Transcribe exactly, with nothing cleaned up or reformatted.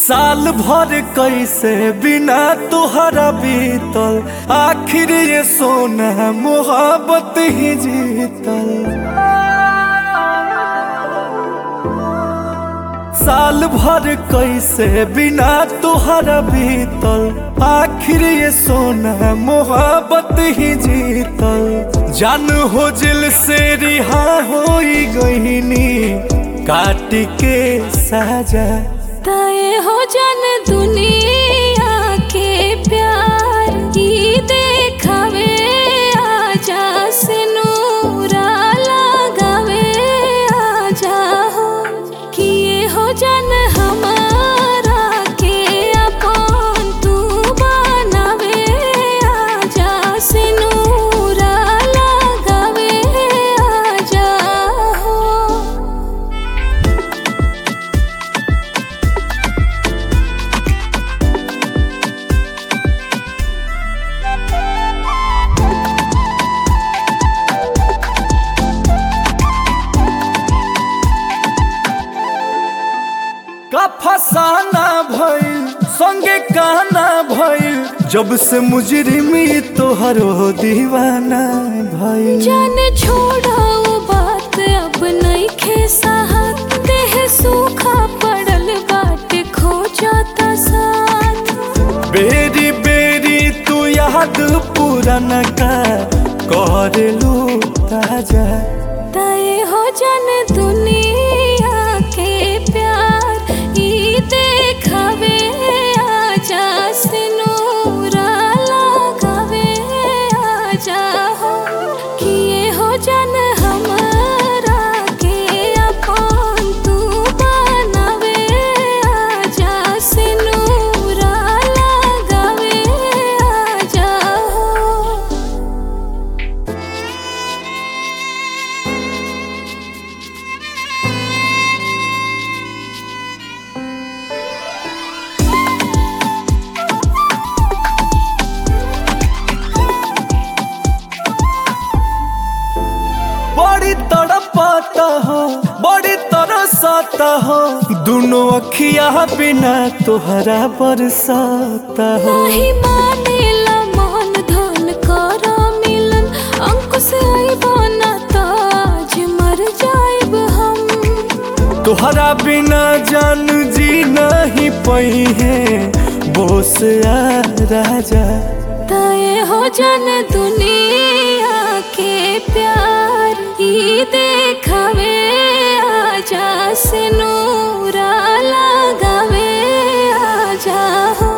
साल भर कैसे बिना तुहरा बीतल, आखिर ये सोना मोहब्बत ही जीतल। साल भर कैसे बिना तुहरा बीतल, आखिर ये सोना मोहब्बत ही जीतल। जान हो दिल से रिहा हो गईनी, काट के साजा तय हो जन दुनिया के प्यार की देखावे, आजा से नूरा लगावे, आजा हो किए हो जन हमारा के अपन तू बनावे, आजा से नूरा लगावे, आजा हो। का फसाना भइल संगे गाना भइल, जब से मुजरिमी तोहरो दीवाना भइल। जान छोड़ा वो बात अब नहीं खेसा, देह सूखा पड़ल बाटे खो जाता साथ। बेरी बेरी तू याद पुराना का कर लू ताजा, तय हो जन दुनिया के प्यार ई देखावे, आजा से नूरा लगावे, आजा हो किए हो जन हमारा के अपन तू बनावे, आजा से नूरा लगावे, आजा हो। बड़ी तड़पाता हो बड़ी तरसाता हो, दोनों अखिया बिना तोहरा बरसाता हो। नहीं मानेला मन धन कर मिलन, अंकुश आइबो ना ताज मर जाइब हम। तोहरा बिना जान जी नहीं पई है, बोस आ राजा। तय हो जन दुनिया के प्यार ई देखावे, आजा से नूरा लगावे, आजा हो।